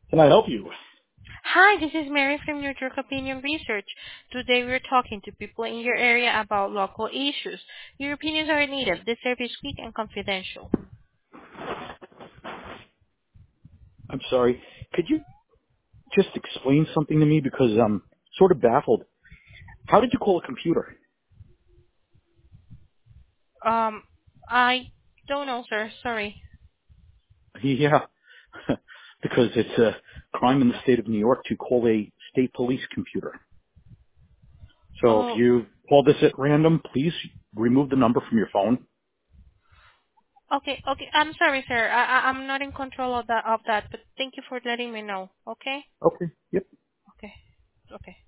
Can I help you? Hi, this is Mary from New York Opinion Research. Today we're talking to people in your area about local issues. Your opinions are needed. This service is quick and confidential. I'm sorry. Could you just explain something to me because I'm sort of baffled. How did you call a computer? I don't know, sir. Sorry. Yeah, because it's a crime in the state of New York to call a state police computer. So if Oh, you call this at random, please remove the number from your phone. okay. I'm sorry, sir. I'm not in control of that, but thank you for letting me know. Okay? Okay. Yep. Okay. Okay.